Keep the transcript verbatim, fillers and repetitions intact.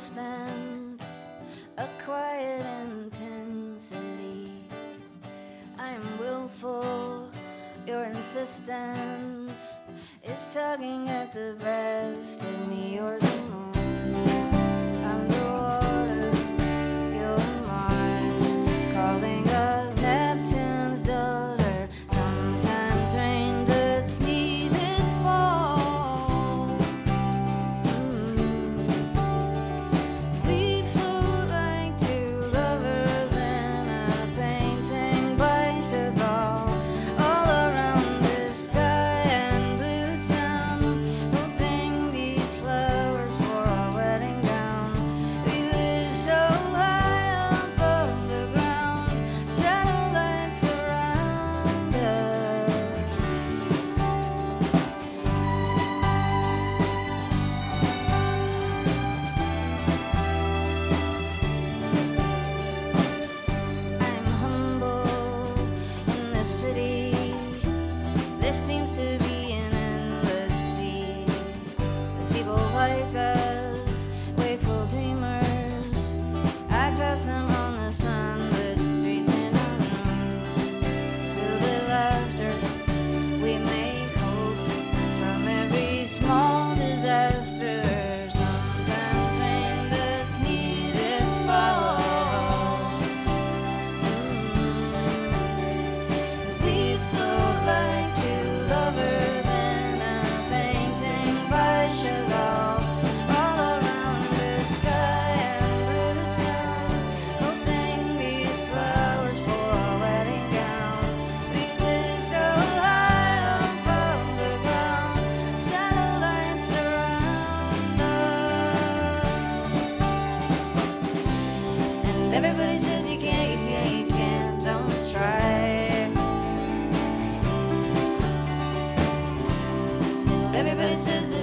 distance, a quiet intensity. I am willful, your insistence is tugging at the best of me. You're the moon, I'm the water, you're Mars, calling up Neptune's daughter. Sometimes rain that's needed falls. Mm. We flew like two lovers in a painting by Chagall, all around this sky and blue town, holding these flowers for our wedding gown. We live so high above the ground, satellites around us. I'm humble in this city. There seems to be an endless sea of people like us, wakeful dreamers. I pass them on the sunlit streets in a room filled with laughter. We make hope from every small disaster. Sometimes rain that's needed falls. Mm. We float like two lovers in a painting by Chagall, all around the sky and blue town, holding these flowers for our wedding gown. We live so high above the ground, satellites around us. And everybody says you can't, you can't, you can't, don't try. Still everybody says that